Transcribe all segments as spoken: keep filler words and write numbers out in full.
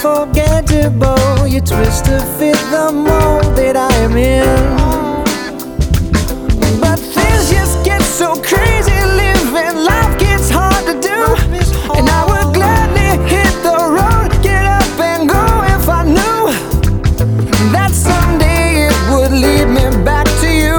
unforgettable. You twist to fit the mold that I am in. But things just get so crazy, living life gets hard to do. And I would gladly hit the road, get up and go if I knew that someday it would lead me back to you.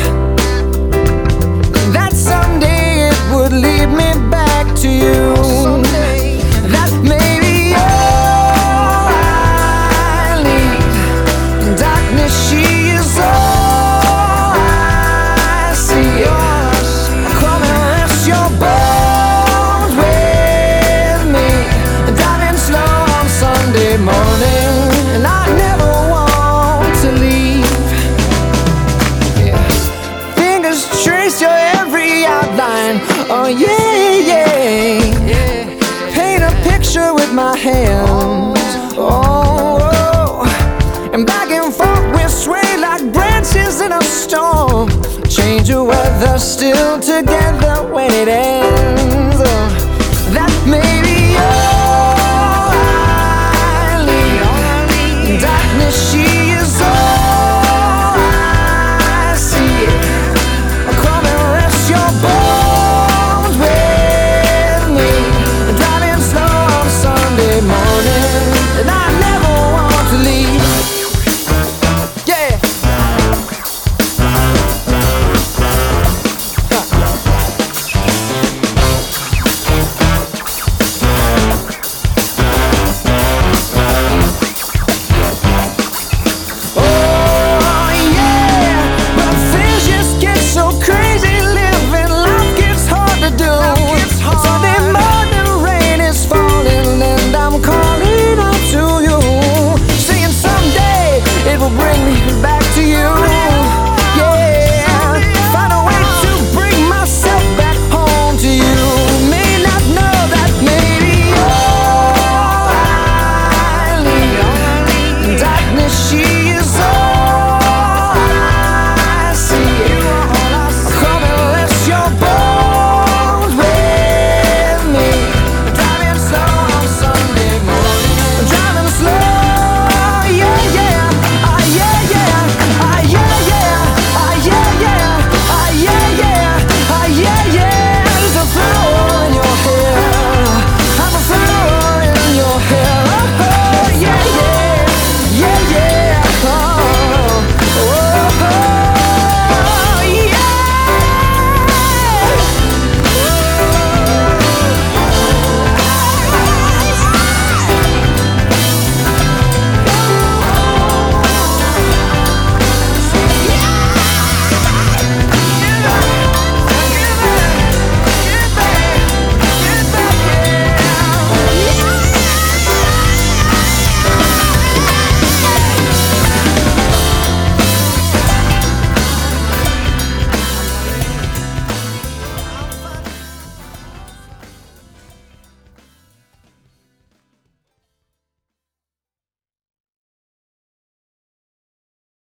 That someday it would lead me back to you. That maybe all I need. Darkness, she is all I see. Come and rest your bones with me, driving slow on Sunday morning, and I never want to leave. Yeah. Fingers trace your every outline. Oh yeah, yeah. Paint a picture with my hands. Oh, oh. And back and forth we sway like branches in a storm. Change the weather, still together when it ends.